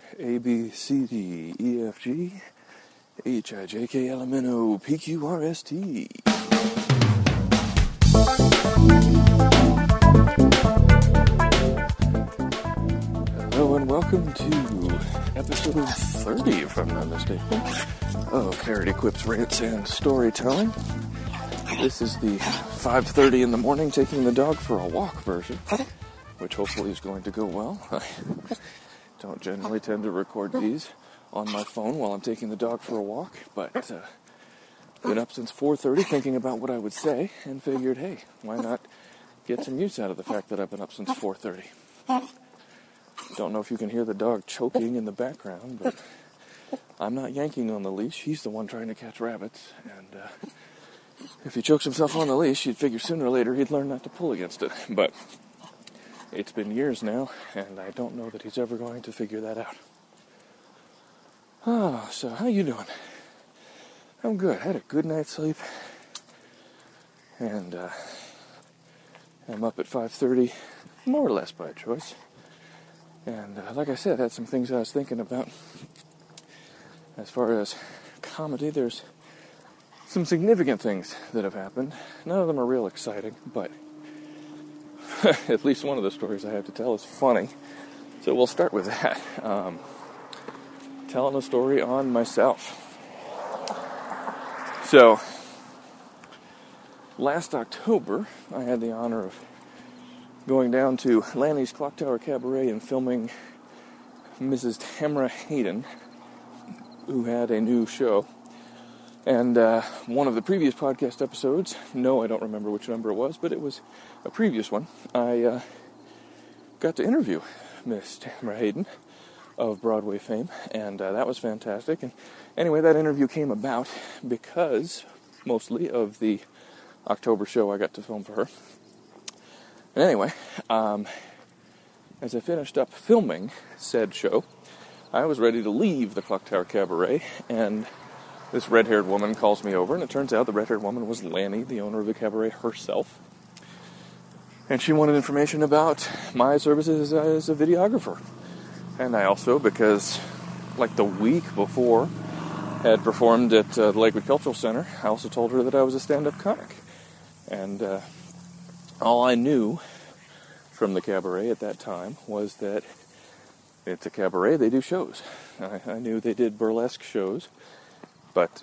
A, B, C, D, E, F, G, H, I, J, K, L, M, N, O, P, Q, R, S, T. Hello and welcome to episode 30, if I'm not mistaken, of Parody Quips, Rants, and Storytelling. This is the 5:30 in the morning taking the dog for a walk version, which hopefully is going to go well. I don't generally tend to record these on my phone while I'm taking the dog for a walk, but been up since 4:30 thinking about what I would say and figured, hey, why not get some use out of the fact that I've been up since 4:30. Don't know if you can hear the dog choking in the background, but I'm not yanking on the leash. He's the one trying to catch rabbits, and if he chokes himself on the leash, you'd figure sooner or later he'd learn not to pull against it. But it's been years now, and I don't know that he's ever going to figure that out. Oh, so how you doing? I'm good. I had a good night's sleep, and I'm up at 5:30, more or less by choice. And like I said, I had some things I was thinking about. As far as comedy, there's some significant things that have happened. None of them are real exciting, but at least one of the stories I have to tell is funny. So we'll start with that. Telling a story on myself. So, last October, I had the honor of going down to Lanny's Clock Tower Cabaret and filming Mrs. Tamara Hayden, who had a new show. And one of the previous podcast episodes, no, I don't remember which number it was, but it was a previous one, I got to interview Miss Tamara Hayden of Broadway fame, and that was fantastic. And anyway, that interview came about because, mostly, of the October show I got to film for her. And anyway, as I finished up filming said show, I was ready to leave the Clock Tower Cabaret, and this red-haired woman calls me over, and it turns out the red-haired woman was Lanny, the owner of the cabaret herself. And she wanted information about my services as a videographer. And I also, because like the week before, had performed at the Lakewood Cultural Center, I also told her that I was a stand-up comic. And all I knew from the cabaret at that time was that it's a cabaret, they do shows. I knew they did burlesque shows, but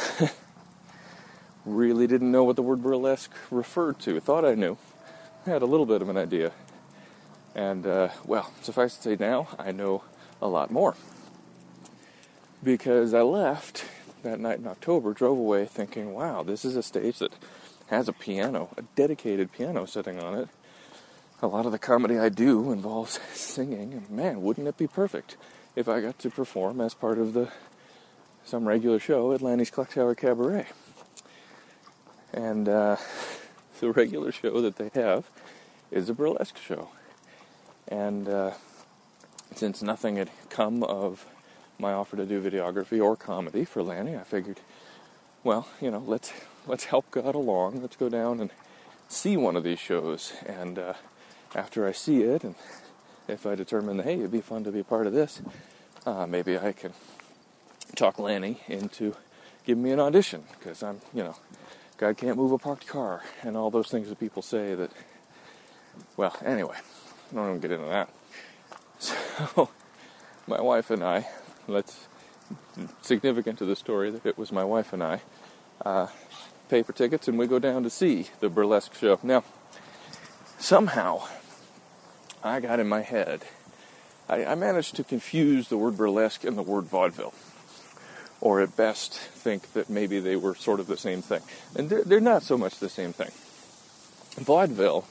really didn't know what the word burlesque referred to. Thought I knew. Had a little bit of an idea. And, well, suffice to say now, I know a lot more. Because I left that night in October, drove away thinking, wow, this is a stage that has a piano, a dedicated piano sitting on it. A lot of the comedy I do involves singing, and man, wouldn't it be perfect if I got to perform as part of some regular show at Lanny's Clock Tower Cabaret. And the regular show that they have is a burlesque show. And since nothing had come of my offer to do videography or comedy for Lanny, I figured, well, let's help God along. Let's go down and see one of these shows. And after I see it, and if I determine that, hey, it'd be fun to be a part of this, maybe I can talk Lanny into giving me an audition. Because I'm, God can't move a parked car, and all those things that people say that, well, anyway, I don't even get into that. So, my wife and I, significant to the story that it was my wife and I, pay for tickets and we go down to see the burlesque show. Now, somehow, I got in my head, I managed to confuse the word burlesque and the word vaudeville. Or at best, think that maybe they were sort of the same thing. And they're not so much the same thing. Vaudeville,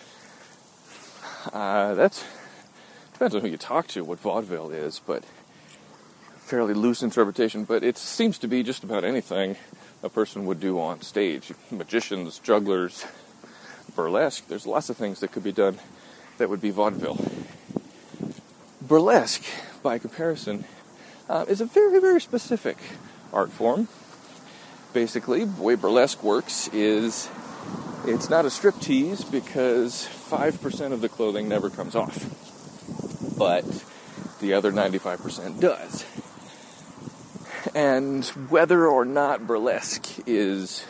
depends on who you talk to, what vaudeville is, but fairly loose interpretation. But it seems to be just about anything a person would do on stage. Magicians, jugglers, burlesque. There's lots of things that could be done that would be vaudeville. Burlesque, by comparison, is a very, very specific art form. Basically, the way burlesque works is it's not a striptease because 5% of the clothing never comes off. But the other 95% does. And whether or not burlesque is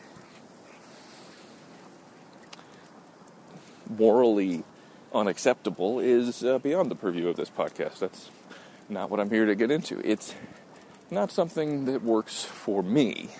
morally unacceptable is beyond the purview of this podcast. That's not what I'm here to get into. It's not something that works for me.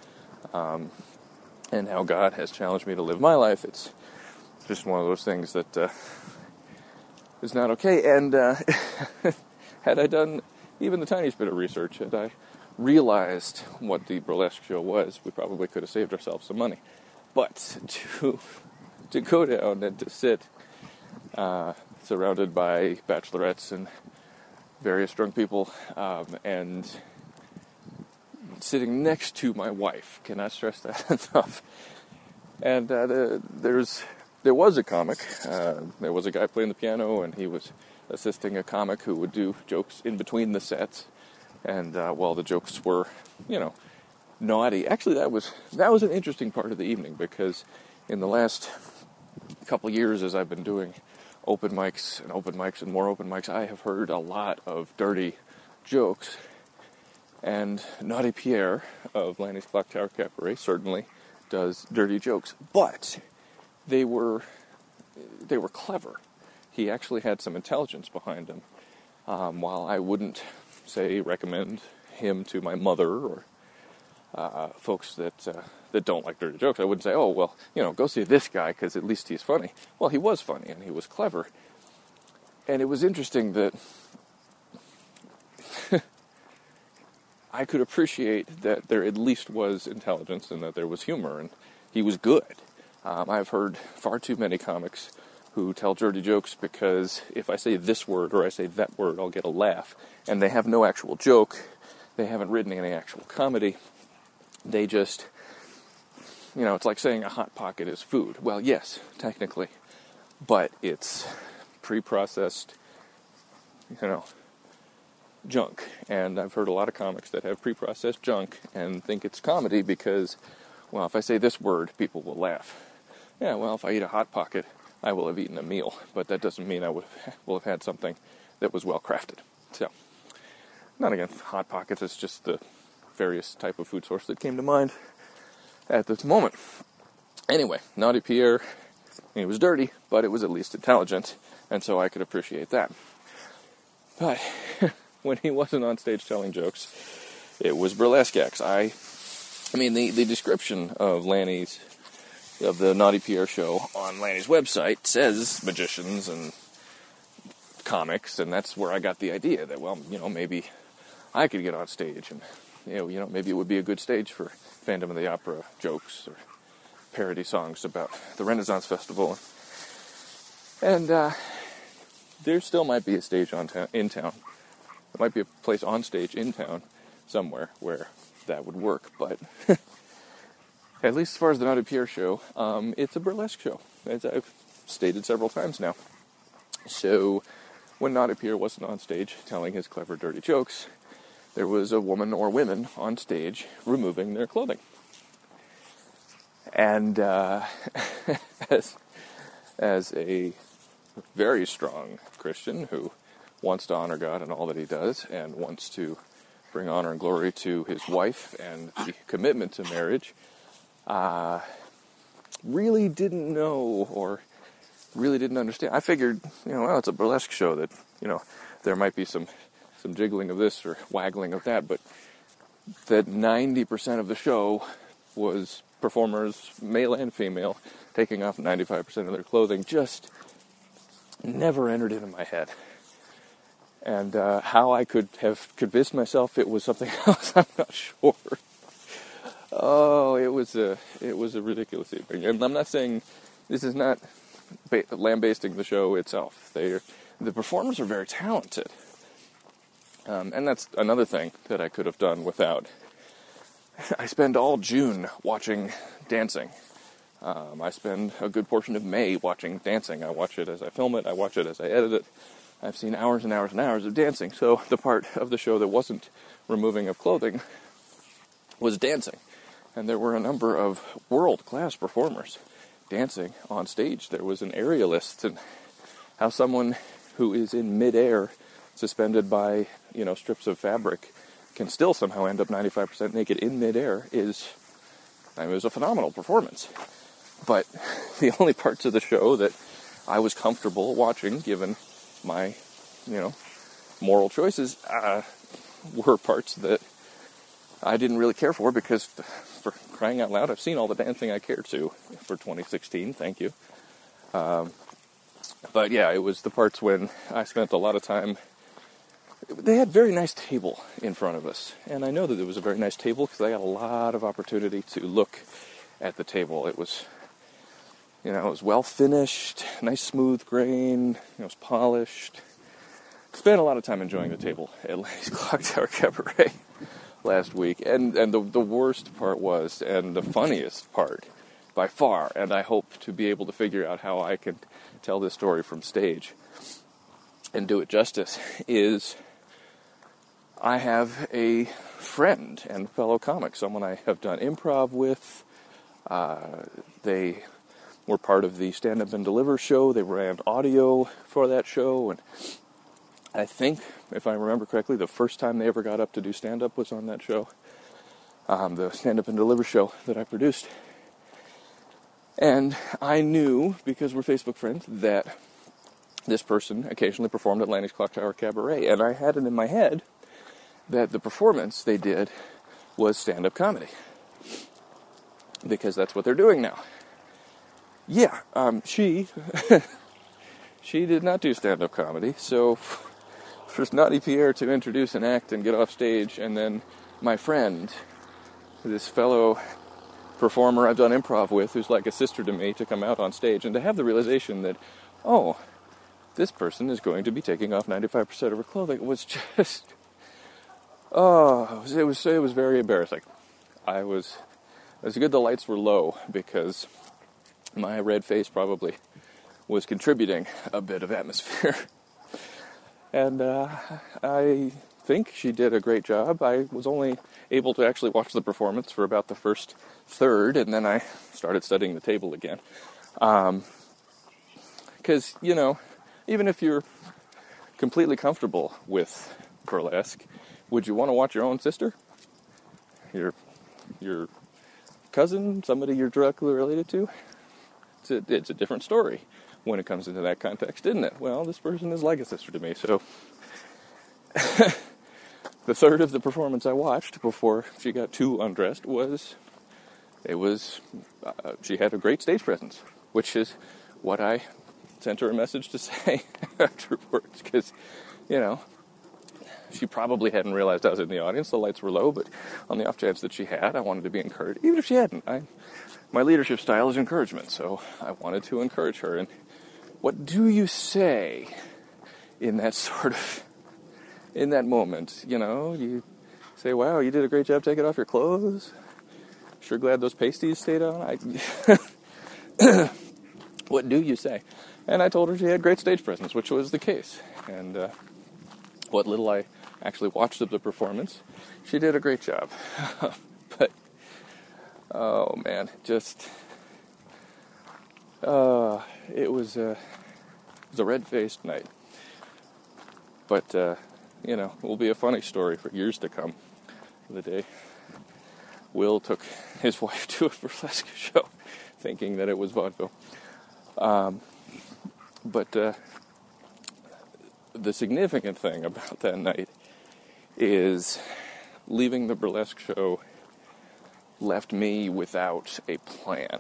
And how God has challenged me to live my life, it's just one of those things that is not okay. And had I done even the tiniest bit of research, had I realized what the burlesque show was, we probably could have saved ourselves some money. But to go down and to sit surrounded by bachelorettes and various drunk people, and sitting next to my wife, cannot stress that enough. And there was a comic. There was a guy playing the piano, and he was assisting a comic who would do jokes in between the sets. And while the jokes were, naughty. Actually, that was an interesting part of the evening, because in the last couple years, as I've been doing open mics and more open mics, I have heard a lot of dirty jokes. And Naughty Pierre of Lanny's Clock Tower Cabaret certainly does dirty jokes, but they were clever. He actually had some intelligence behind him. While I wouldn't recommend him to my mother or folks that don't like dirty jokes, I wouldn't say, oh, well, go see this guy because at least he's funny. Well, he was funny and he was clever. And it was interesting that I could appreciate that there at least was intelligence and that there was humor, and he was good. I've heard far too many comics who tell dirty jokes because if I say this word or I say that word, I'll get a laugh. And they have no actual joke. They haven't written any actual comedy. They just, it's like saying a Hot Pocket is food. Well, yes, technically. But it's pre-processed, junk. And I've heard a lot of comics that have pre-processed junk and think it's comedy because, well, if I say this word, people will laugh. Yeah, well, if I eat a Hot Pocket, I will have eaten a meal, but that doesn't mean I will have had something that was well crafted. So, not against Hot Pockets, it's just the various type of food source that came to mind at this moment. Anyway, Naughty Pierre, he was dirty, but it was at least intelligent, and so I could appreciate that. But when he wasn't on stage telling jokes, it was burlesque acts. The description of the Naughty Pierre show on Lanny's website says magicians and comics, and that's where I got the idea that, well, maybe I could get on stage, and maybe it would be a good stage for Phantom of the Opera jokes or parody songs about the Renaissance Festival. And there still might be a stage in town. There might be a place on stage in town somewhere where that would work, but at least as far as the Naughty Pierre show, it's a burlesque show, as I've stated several times now. So when Naughty Pierre wasn't on stage telling his clever, dirty jokes, there was a woman or women on stage removing their clothing. And as a very strong Christian who wants to honor God in all that he does and wants to bring honor and glory to his wife and the commitment to marriage, really didn't know or really didn't understand. I figured, it's a burlesque show that, there might be some jiggling of this or waggling of that, but that 90% of the show was performers, male and female, taking off 95% of their clothing, just never entered into my head. And how I could have convinced myself it was something else, I'm not sure. Oh, it was a ridiculous evening. And I'm not saying this is not lambasting the show itself. The performers are very talented. And that's another thing that I could have done without. I spend all June watching dancing. I spend a good portion of May watching dancing. I watch it as I film it. I watch it as I edit it. I've seen hours and hours and hours of dancing. So the part of the show that wasn't removing of clothing was dancing. And there were a number of world-class performers dancing on stage. There was an aerialist, and how someone who is in midair suspended by, strips of fabric can still somehow end up 95% naked in midair it was a phenomenal performance. But the only parts of the show that I was comfortable watching, given my, moral choices, were parts that I didn't really care for, because, for crying out loud, I've seen all the dancing I care to for 2016, thank you. But yeah, it was the parts when I spent a lot of time. They had a very nice table in front of us, and I know that it was a very nice table because I got a lot of opportunity to look at the table. It was, it was well finished, nice smooth grain, it was polished. Spent a lot of time enjoying the table at Laney's Clocktower Cabaret last week, and the worst part was, and the funniest part by far, and I hope to be able to figure out how I can tell this story from stage and do it justice, is I have a friend and fellow comic, someone I have done improv with. They were part of the Stand Up and Deliver show. They ran audio for that show, and I think, if I remember correctly, the first time they ever got up to do stand-up was on that show, the Stand Up and Deliver show that I produced. And I knew, because we're Facebook friends, that this person occasionally performed at Laney's Clocktower Cabaret, and I had it in my head that the performance they did was stand-up comedy, because that's what they're doing now. Yeah, she did not do stand-up comedy, so for Snotty Pierre to introduce an act and get off stage, and then my friend, this fellow performer I've done improv with, who's like a sister to me, to come out on stage, and to have the realization that, oh, this person is going to be taking off 95% of her clothing, was just, it was very embarrassing. It was good the lights were low, because my red face probably was contributing a bit of atmosphere. And I think she did a great job. I was only able to actually watch the performance for about the first third, and then I started studying the table again. Because, even if you're completely comfortable with burlesque, would you want to watch your own sister? Your cousin? Somebody you're directly related to? It's a different story when it comes into that context, isn't it? Well, this person is like a sister to me, so the third of the performance I watched before she got too undressed she had a great stage presence, which is what I sent her a message to say afterwards, because, she probably hadn't realized I was in the audience. The lights were low, but on the off chance that she had, I wanted to be encouraged. Even if she hadn't, my leadership style is encouragement, so I wanted to encourage her. And what do you say in that moment? You say, wow, you did a great job taking off your clothes. Sure glad those pasties stayed on. What do you say? And I told her she had great stage presence, which was the case. And what little I actually watched of the performance, she did a great job. But, oh man, it was a red-faced night. But, it will be a funny story for years to come. The day Will took his wife to a burlesque show, thinking that it was vaudeville. But the significant thing about that night is leaving the burlesque show left me without a plan.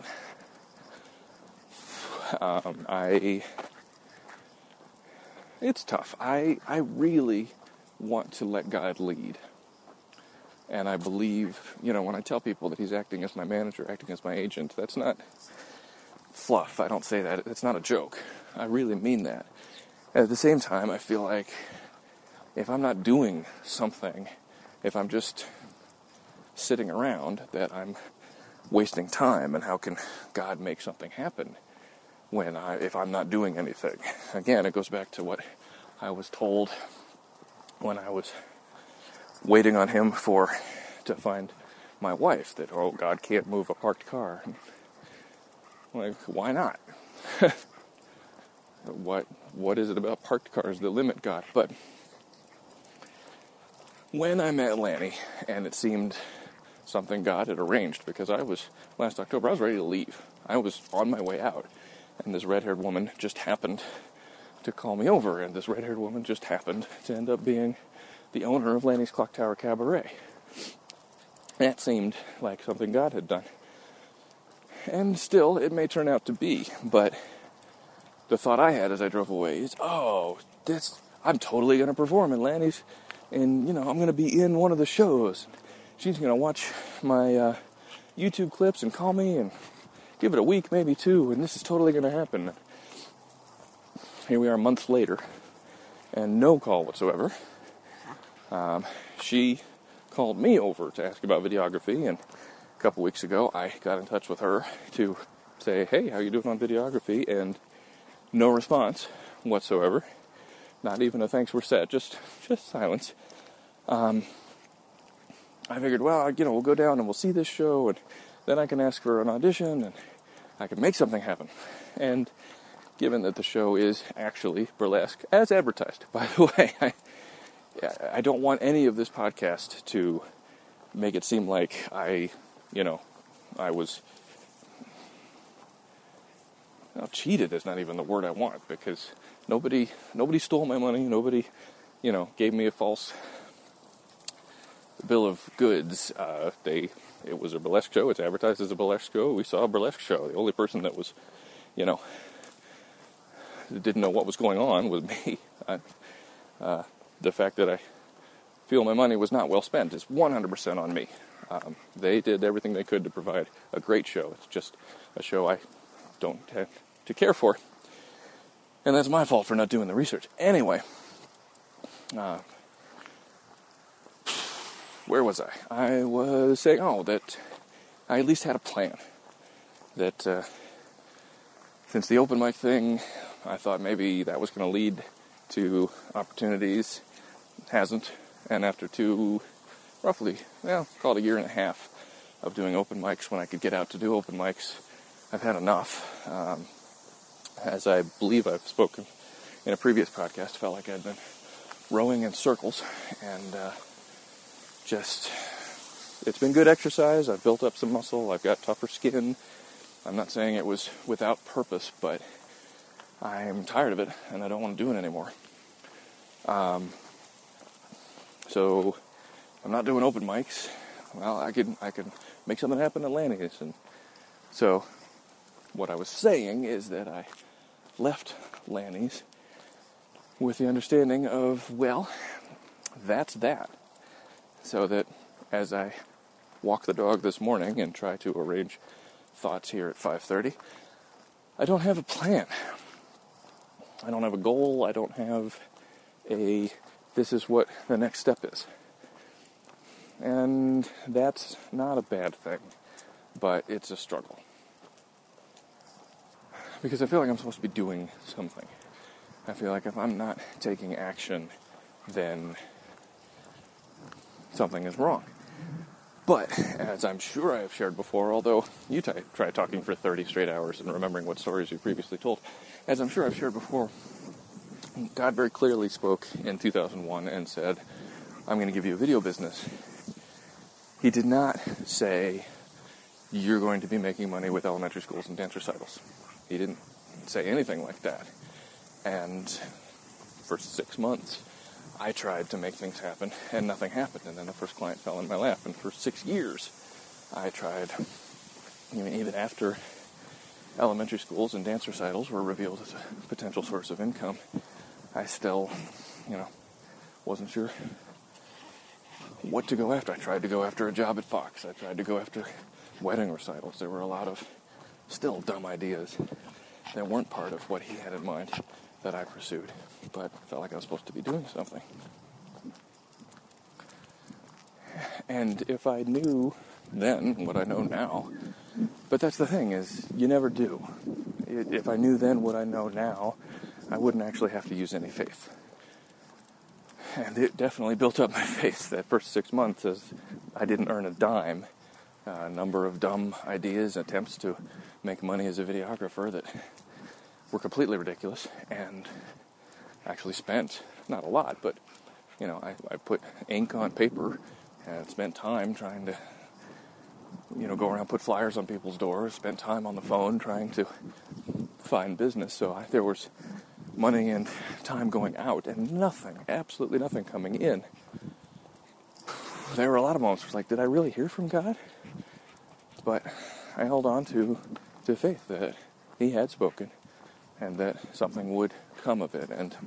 It's tough. I really want to let God lead. And I believe, when I tell people that he's acting as my manager, acting as my agent, that's not fluff. I don't say that. It's not a joke. I really mean that. At the same time, I feel like if I'm not doing something, if I'm just sitting around, that I'm wasting time. And how can God make something happen if I'm not doing anything? Again, it goes back to what I was told when I was waiting on him to find my wife, that, oh, God can't move a parked car. Like, why not? What is it about parked cars that limit God? But when I met Lanny, and it seemed something God had arranged, because last October, I was ready to leave. I was on my way out, and this red-haired woman just happened to call me over, and this red-haired woman just happened to end up being the owner of Lanny's Clock Tower Cabaret. That seemed like something God had done. And still, it may turn out to be, but the thought I had as I drove away is, I'm totally going to perform in Lanny's, and, I'm going to be in one of the shows. She's going to watch my YouTube clips and call me and give it a week, maybe two, and this is totally going to happen. Here we are months later, and no call whatsoever. She called me over to ask about videography, and a couple weeks ago I got in touch with her to say, hey, how you doing on videography? And no response whatsoever. Not even a thanks, we're set, just silence. I figured, we'll go down and we'll see this show, and then I can ask for an audition, and I can make something happen. And given that the show is actually burlesque, as advertised, by the way, I don't want any of this podcast to make it seem like I was... cheated is not even the word I want, because nobody stole my money, nobody, gave me a false bill of goods. It was a burlesque show, it's advertised as a burlesque show, we saw a burlesque show. The only person that was, didn't know what was going on was me. The fact that I feel my money was not well spent is 100% on me. They did everything they could to provide a great show. It's just a show I don't have to care for. And that's my fault for not doing the research. Anyway, where was I? I was saying, that I at least had a plan. That since the open mic thing, I thought maybe that was going to lead to opportunities. It hasn't. And after call it a year and a half of doing open mics when I could get out to do open mics, I've had enough. As I believe I've spoken in a previous podcast, felt like I'd been rowing in circles, and it's been good exercise. I've built up some muscle. I've got tougher skin. I'm not saying it was without purpose, but I'm tired of it, and I don't want to do it anymore. So I'm not doing open mics. Well, I could make something happen at Lanny's, and so what I was saying is that I left Lanny's with the understanding of, that's that. So that as I walk the dog this morning and try to arrange thoughts here at 5:30, I don't have a plan. I don't have a goal. I don't have this is what the next step is. And that's not a bad thing, but it's a struggle. Because I feel like I'm supposed to be doing something. I feel like if I'm not taking action, then something is wrong. But, as I'm sure I have shared before, although you try talking for 30 straight hours and remembering what stories you previously told, as I'm sure I've shared before, God very clearly spoke in 2001 and said, I'm going to give you a video business. He did not say, you're going to be making money with elementary schools and dance recitals. He didn't say anything like that. And for 6 months, I tried to make things happen, and nothing happened. And then the first client fell in my lap. And for 6 years, I tried, even after elementary schools and dance recitals were revealed as a potential source of income, I still, wasn't sure what to go after. I tried to go after a job at Fox. I tried to go after wedding recitals. There were a lot of still dumb ideas that weren't part of what he had in mind that I pursued, but felt like I was supposed to be doing something. And if I knew then what I know now, but that's the thing, is you never do. If I knew then what I know now, I wouldn't actually have to use any faith. And it definitely built up my faith that first 6 months, as I didn't earn a dime. A number of dumb ideas, attempts to make money as a videographer that were completely ridiculous, and actually spent, not a lot, but I put ink on paper and spent time trying to, go around, put flyers on people's doors, spent time on the phone trying to find business. So there was money and time going out and nothing, absolutely nothing coming in. There were a lot of moments where it's like, did I really hear from God? But I held on to faith that he had spoken and that something would come of it. And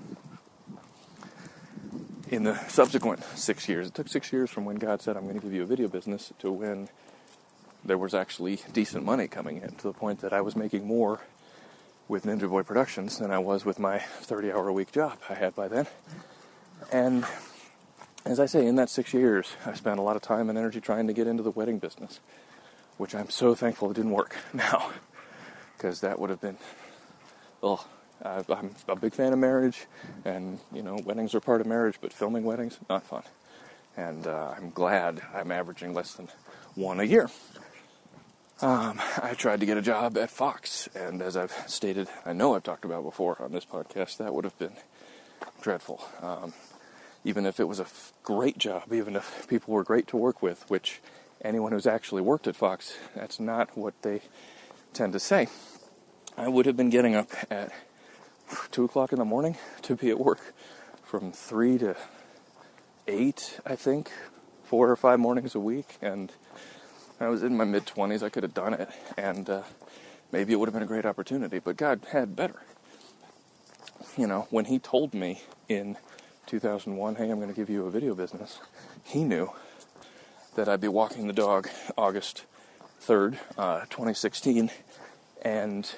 in the subsequent 6 years, it took 6 years from when God said, I'm going to give you a video business, to when there was actually decent money coming in, to the point that I was making more with Ninja Boy Productions than I was with my 30-hour-a-week job I had by then. And as I say, in that 6 years, I spent a lot of time and energy trying to get into the wedding business, which I'm so thankful it didn't work now, because that would have been, I'm a big fan of marriage, and, weddings are part of marriage, but filming weddings, not fun. And I'm glad I'm averaging less than one a year. I tried to get a job at Fox, and as I've stated, I know I've talked about before on this podcast, that would have been dreadful. Even if it was a great job, even if people were great to work with, which anyone who's actually worked at Fox, that's not what they tend to say. I would have been getting up at 2 o'clock in the morning to be at work from 3 to 8, I think, 4 or 5 mornings a week, and I was in my mid-20s, I could have done it, and maybe it would have been a great opportunity, but God had better. When he told me in 2001, hey, I'm going to give you a video business, he knew that I'd be walking the dog August 3rd, 2016, and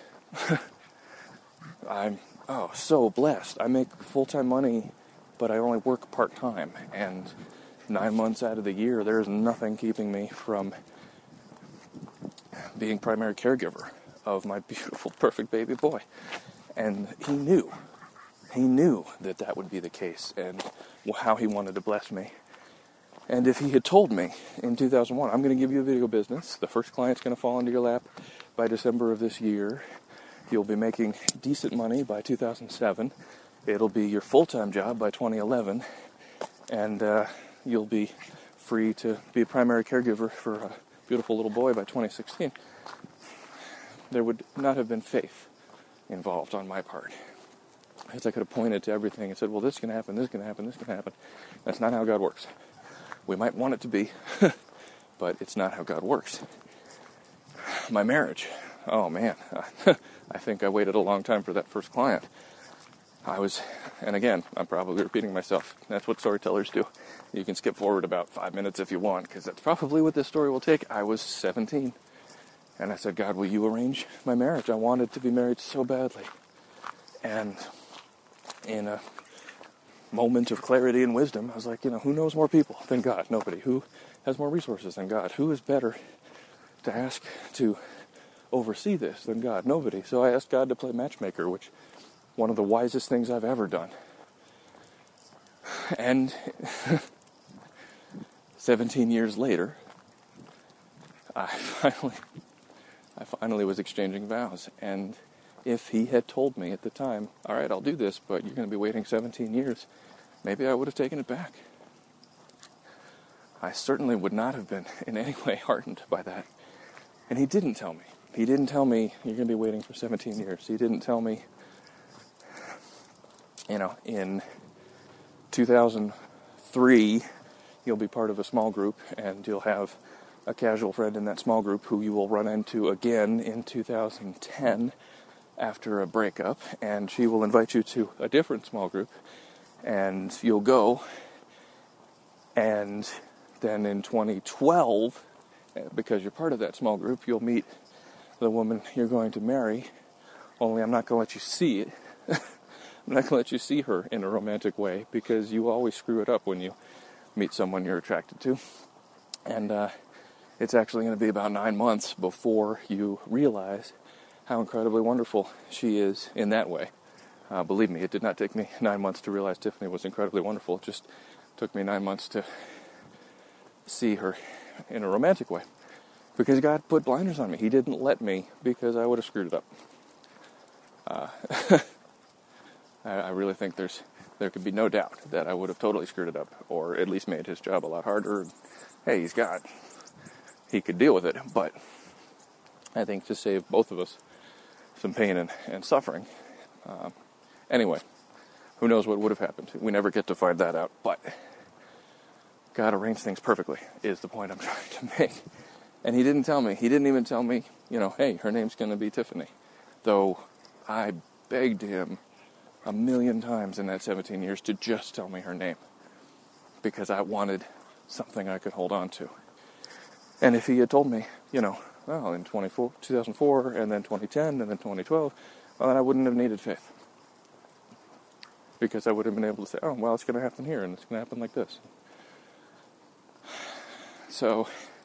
I'm so blessed. I make full-time money, but I only work part-time, and 9 months out of the year, there's nothing keeping me from being primary caregiver of my beautiful, perfect baby boy. And he knew that would be the case, and how he wanted to bless me. And if he had told me in 2001, I'm going to give you a video business, the first client's going to fall into your lap by December of this year, you'll be making decent money by 2007, it'll be your full-time job by 2011, and you'll be free to be a primary caregiver for a beautiful little boy by 2016, there would not have been faith involved on my part. Because I could have pointed to everything and said, well, this can happen, this can happen, this can happen. That's not how God works. We might want it to be, but it's not how God works. My marriage. Oh, man. I think I waited a long time for that first client. And again, I'm probably repeating myself. That's what storytellers do. You can skip forward about 5 minutes if you want, because that's probably what this story will take. I was 17, and I said, God, will you arrange my marriage? I wanted to be married so badly. And in a moment of clarity and wisdom, I was like, who knows more people than God? Nobody. Who has more resources than God? Who is better to ask to oversee this than God? Nobody. So I asked God to play matchmaker, which one of the wisest things I've ever done. And 17 years later, I finally was exchanging vows. And if he had told me at the time, all right, I'll do this, but you're going to be waiting 17 years, maybe I would have taken it back. I certainly would not have been in any way heartened by that. And he didn't tell me. He didn't tell me, you're going to be waiting for 17 years. He didn't tell me, in 2003, you'll be part of a small group, and you'll have a casual friend in that small group who you will run into again in 2010 after a breakup, and she will invite you to a different small group, and you'll go, and then in 2012, because you're part of that small group, you'll meet the woman you're going to marry, only I'm not going to let you see it. I'm not going to let you see her in a romantic way, because you always screw it up when you meet someone you're attracted to. And it's actually going to be about 9 months before you realize how incredibly wonderful she is in that way. Believe me, it did not take me 9 months to realize Tiffany was incredibly wonderful. It just took me 9 months to see her in a romantic way. Because God put blinders on me. He didn't let me, because I would have screwed it up. I really think there's there could be no doubt that I would have totally screwed it up, or at least made his job a lot harder. Hey, he's God. He could deal with it, but I think to save both of us some pain and suffering. Anyway, who knows what would have happened? We never get to find that out, but God arranged things perfectly, is the point I'm trying to make. And he didn't tell me. He didn't even tell me, hey, her name's going to be Tiffany. Though I begged him 1,000,000 times in that 17 years to just tell me her name, because I wanted something I could hold on to. And if he had told me, in 2004, and then 2010, and then 2012, well, then I wouldn't have needed faith. Because I would have been able to say, oh, well, it's going to happen here, and it's going to happen like this. So,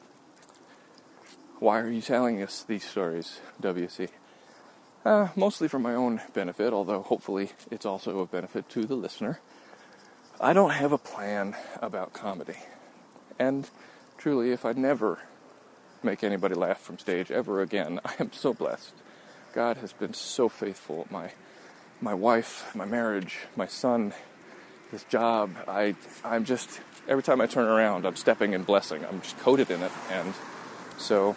why are you telling us these stories, WC? Mostly for my own benefit, although hopefully it's also a benefit to the listener. I don't have a plan about comedy. And truly, if I never make anybody laugh from stage ever again, I am so blessed. God has been so faithful. My wife, my marriage, my son, this job, I'm just, every time I turn around, I'm stepping in blessing. I'm just coated in it. And so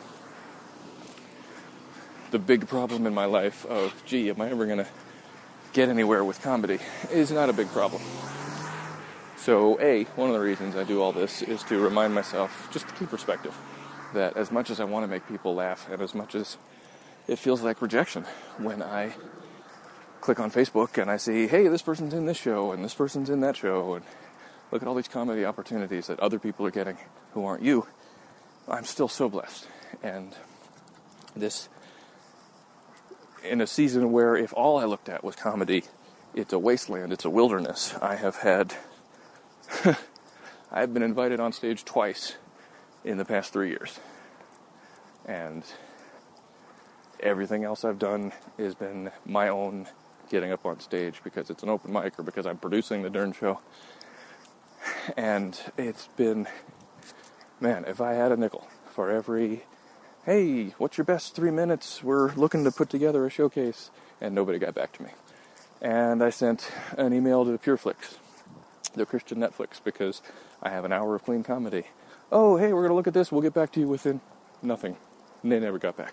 the big problem in my life of, am I ever going to get anywhere with comedy, is not a big problem. So, one of the reasons I do all this is to remind myself, just to keep perspective, that as much as I want to make people laugh, and as much as it feels like rejection when I click on Facebook and I see, hey, this person's in this show, and this person's in that show, and look at all these comedy opportunities that other people are getting who aren't you, I'm still so blessed. And this, in a season where if all I looked at was comedy, it's a wasteland, it's a wilderness, I've been invited on stage twice in the past 3 years. And everything else I've done has been my own getting up on stage because it's an open mic or because I'm producing the darn show. And it's been, man, if I had a nickel for every, hey, what's your best 3 minutes? We're looking to put together a showcase. And nobody got back to me. And I sent an email to PureFlix, the Christian Netflix, because I have an hour of clean comedy. Oh, hey, we're going to look at this. We'll get back to you within nothing. And they never got back.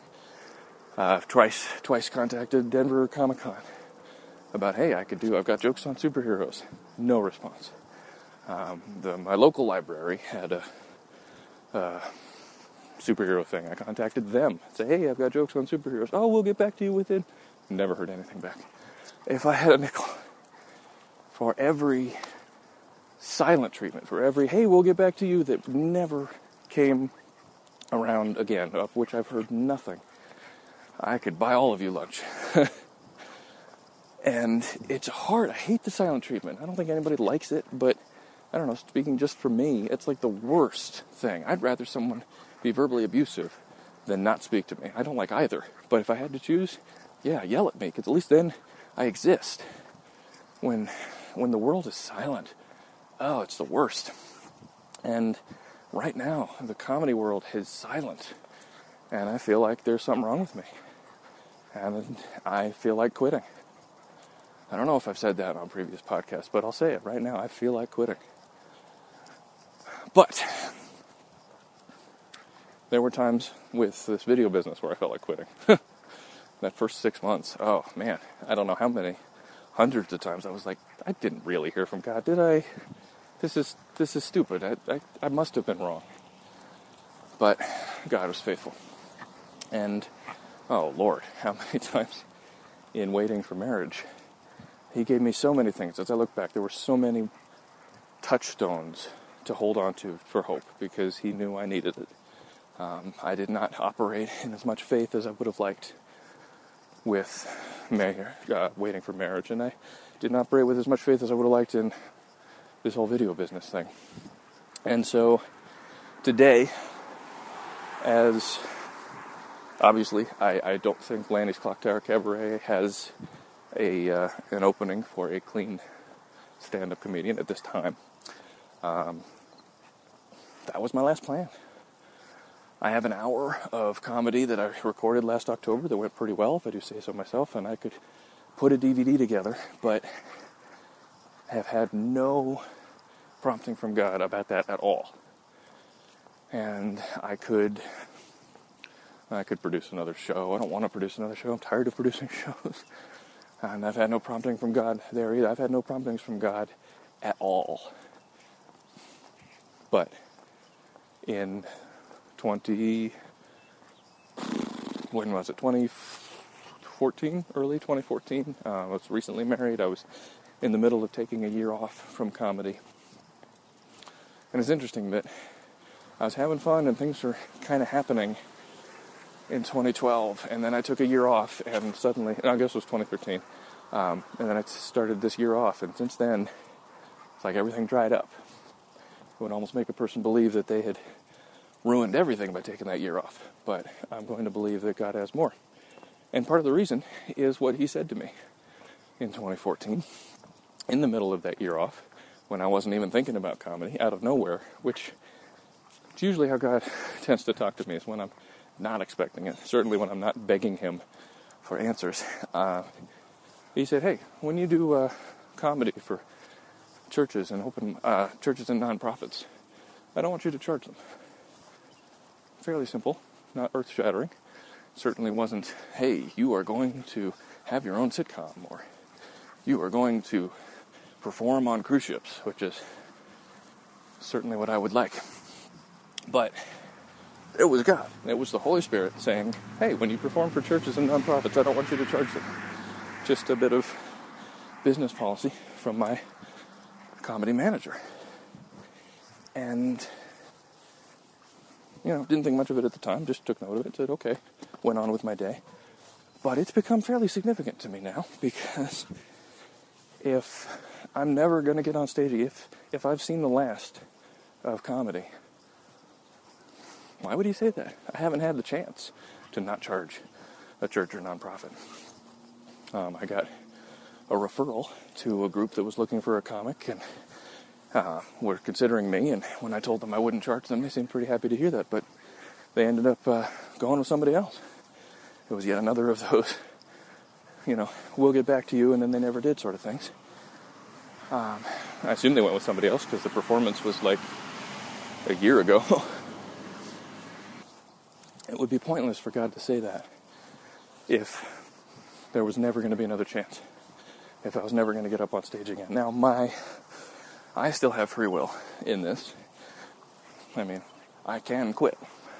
Twice contacted Denver Comic-Con about, hey, I've got jokes on superheroes. No response. My local library had a superhero thing. I contacted them. Say, hey, I've got jokes on superheroes. Oh, we'll get back to you within. Never heard anything back. If I had a nickel for every silent treatment, for every, hey, we'll get back to you, that never came around again, of which I've heard nothing, I could buy all of you lunch. And it's hard. I hate the silent treatment. I don't think anybody likes it, but I don't know, speaking just for me, it's like the worst thing. I'd rather someone be verbally abusive than not speak to me. I don't like either. But if I had to choose, yeah, yell at me, because at least then I exist. When the world is silent, oh, it's the worst. And right now, the comedy world is silent. And I feel like there's something wrong with me. And I feel like quitting. I don't know if I've said that on previous podcasts, but I'll say it right now. I feel like quitting. But there were times with this video business where I felt like quitting. That first 6 months, oh man, I don't know how many hundreds of times I was like, I didn't really hear from God, did I? This is stupid. I must have been wrong. But God was faithful. And, oh Lord, how many times in waiting for marriage, He gave me so many things. As I look back, there were so many touchstones to hold on to for hope, because He knew I needed it. I did not operate in as much faith as I would have liked with waiting for marriage, and I did not operate with as much faith as I would have liked in this whole video business thing. And so today, as obviously I don't think Lanny's Clock Tower Cabaret has an opening for a clean stand-up comedian at this time. That was my last plan. I have an hour of comedy that I recorded last October that went pretty well, if I do say so myself, and I could put a DVD together, but have had no prompting from God about that at all. And I could produce another show. I don't want to produce another show. I'm tired of producing shows. And I've had no prompting from God there either. I've had no promptings from God at all. But in 2014, early 2014, I was recently married. I was in the middle of taking a year off from comedy. And it's interesting that I was having fun and things were kind of happening in 2012, and then I took a year off, and suddenly, I guess it was 2013, and then I started this year off, and since then, it's like everything dried up. It would almost make a person believe that they had ruined everything by taking that year off, but I'm going to believe that God has more. And part of the reason is what he said to me in 2014, in the middle of that year off, when I wasn't even thinking about comedy, out of nowhere, which is usually how God tends to talk to me, is when I'm not expecting it, certainly when I'm not begging him for answers. He said, hey, when you do comedy for churches and churches and nonprofits, I don't want you to charge them. Fairly simple, not earth-shattering. Certainly wasn't, hey, you are going to have your own sitcom, or you are going to perform on cruise ships, which is certainly what I would like. But it was God. It was the Holy Spirit saying, hey, when you perform for churches and nonprofits, I don't want you to charge them. Just a bit of business policy from my comedy manager. And, didn't think much of it at the time, just took note of it, said, okay, went on with my day. But it's become fairly significant to me now, because if I'm never going to get on stage, if I've seen the last of comedy, why would he say that? I haven't had the chance to not charge a church or nonprofit. I got a referral to a group that was looking for a comic, and were considering me, and when I told them I wouldn't charge them, they seemed pretty happy to hear that, but they ended up going with somebody else. It was yet another of those, we'll get back to you, and then they never did sort of things. I assume they went with somebody else, because the performance was like a year ago. It would be pointless for God to say that if there was never going to be another chance, if I was never going to get up on stage again. Now, I still have free will in this. I mean, I can quit.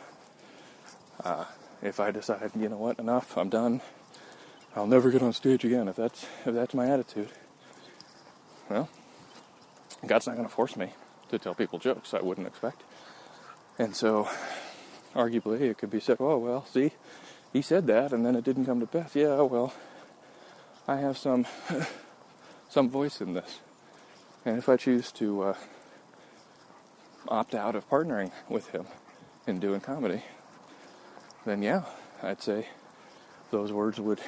If I decide, you know what, enough, I'm done, I'll never get on stage again, if that's my attitude, well, God's not going to force me to tell people jokes I wouldn't expect. And so, arguably, it could be said, oh, well, see, he said that, and then it didn't come to pass. Yeah, well, I have some voice in this. And if I choose to opt out of partnering with him in doing comedy, then yeah, I'd say those words would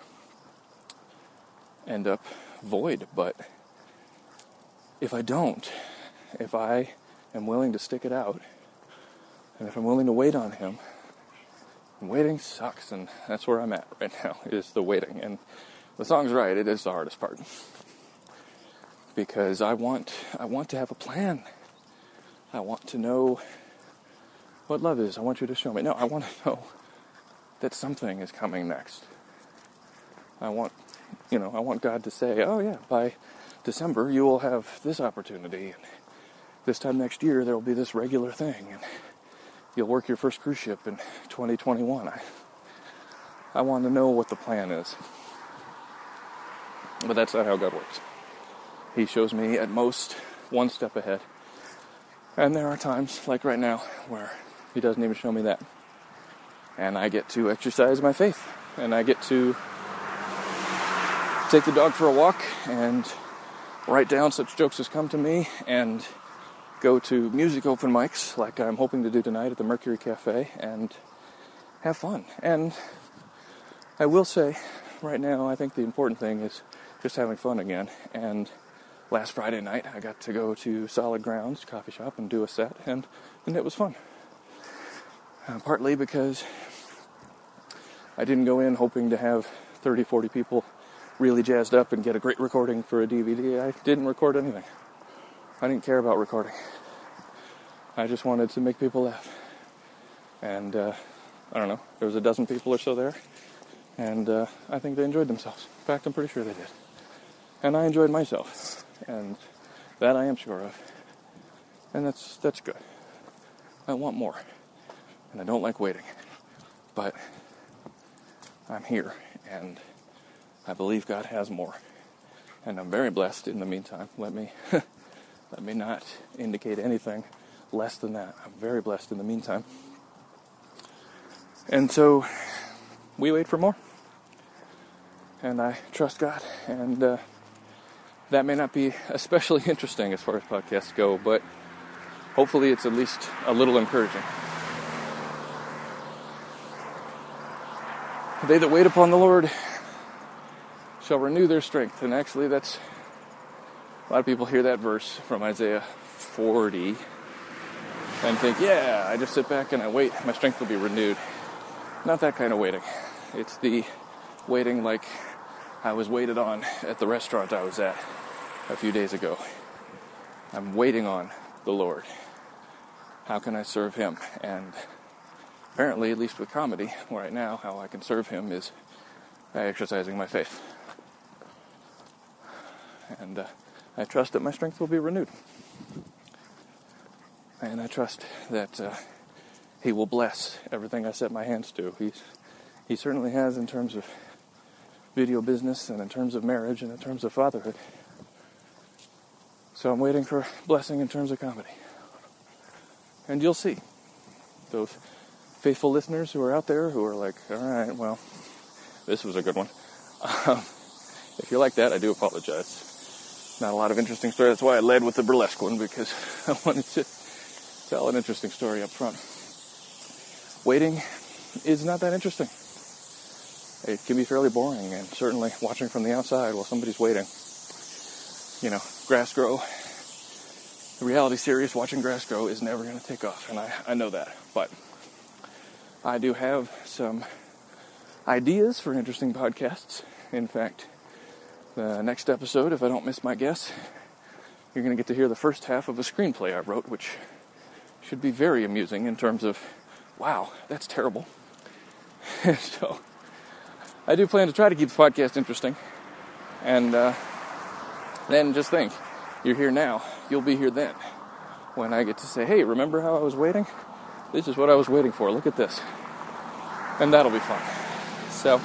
end up void. But if I don't, if I am willing to stick it out, and if I'm willing to wait on him, and waiting sucks, and that's where I'm at right now, is the waiting. And the song's right, it is the hardest part. Because I want to have a plan. I want to know what love is. I want you to show me. No, I want to know that something is coming next. I want God to say, oh yeah, by December you will have this opportunity, and this time next year there will be this regular thing, and you'll work your first cruise ship in 2021. I want to know what the plan is. But that's not how God works. He shows me at most one step ahead. And there are times, like right now, where he doesn't even show me that. And I get to exercise my faith. And I get to take the dog for a walk and write down such jokes as come to me and go to music open mics like I'm hoping to do tonight at the Mercury Cafe and have fun. And I will say, right now, I think the important thing is just having fun again. And last Friday night, I got to go to Solid Grounds coffee shop and do a set, and it was fun. Partly because I didn't go in hoping to have 30, 40 people really jazzed up and get a great recording for a DVD. I didn't record anything. I didn't care about recording. I just wanted to make people laugh. And, I don't know, there was a dozen people or so there. And I think they enjoyed themselves. In fact, I'm pretty sure they did. And I enjoyed myself. And that I am sure of. And that's good. I want more. And I don't like waiting. But I'm here. And I believe God has more. And I'm very blessed in the meantime. Let me not indicate anything less than that. I'm very blessed in the meantime. And so we wait for more. And I trust God. And that may not be especially interesting as far as podcasts go, but hopefully it's at least a little encouraging. They that wait upon the Lord shall renew their strength. And actually that's, a lot of people hear that verse from Isaiah 40 and think, yeah, I just sit back and I wait, my strength will be renewed. Not that kind of waiting. It's the waiting like I was waited on at the restaurant I was at a few days ago. I'm waiting on the Lord. How can I serve Him? And apparently, at least with comedy, right now, how I can serve Him is by exercising my faith. And I trust that my strength will be renewed. And I trust that He will bless everything I set my hands to. He certainly has in terms of video business and in terms of marriage and in terms of fatherhood. So I'm waiting for blessing in terms of comedy. And you'll see those faithful listeners who are out there who are like, all right, well, this was a good one. If you're like that, I do apologize. Not a lot of interesting story. That's why I led with the burlesque one, because I wanted to tell an interesting story up front. Waiting is not that interesting. It can be fairly boring, and certainly watching from the outside while somebody's waiting. You know, grass grow. The reality series, watching grass grow, is never going to take off, and I know that. But I do have some ideas for interesting podcasts. In fact, the next episode, if I don't miss my guess, you're going to get to hear the first half of a screenplay I wrote, which should be very amusing in terms of, wow, that's terrible. So, I do plan to try to keep the podcast interesting. And then just think, you're here now, you'll be here then. When I get to say, hey, remember how I was waiting? This is what I was waiting for, look at this. And that'll be fun. So,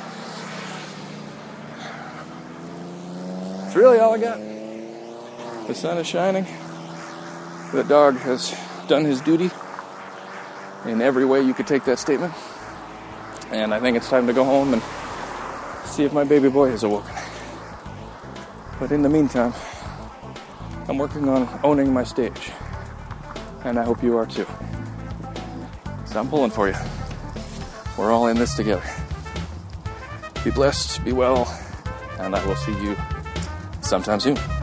that's really all I got. The sun is shining. The dog has done his duty in every way you could take that statement. And I think it's time to go home and see if my baby boy is awoken. But in the meantime, I'm working on owning my stage. And I hope you are too. So I'm pulling for you. We're all in this together. Be blessed, be well, and I will see you sometime soon.